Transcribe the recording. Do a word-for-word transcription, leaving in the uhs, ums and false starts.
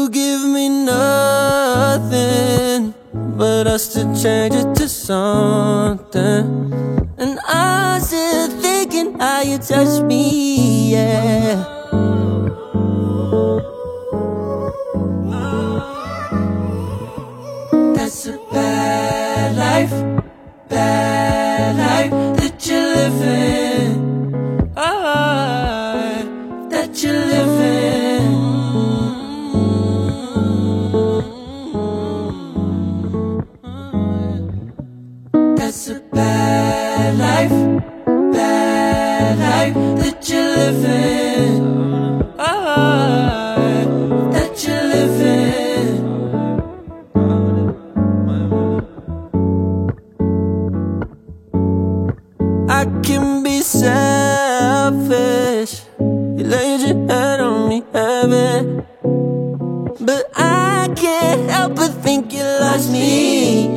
You give me nothing, but I still change it to something. And I'm still thinking how you touch me, yeah. That's a bad life, bad life that you're living. Ah, that you're living. That's a bad life, bad life that you're living. Ah, that you're living. I can be selfish. You laid your head on me heavy, but I can't help but think you lost me.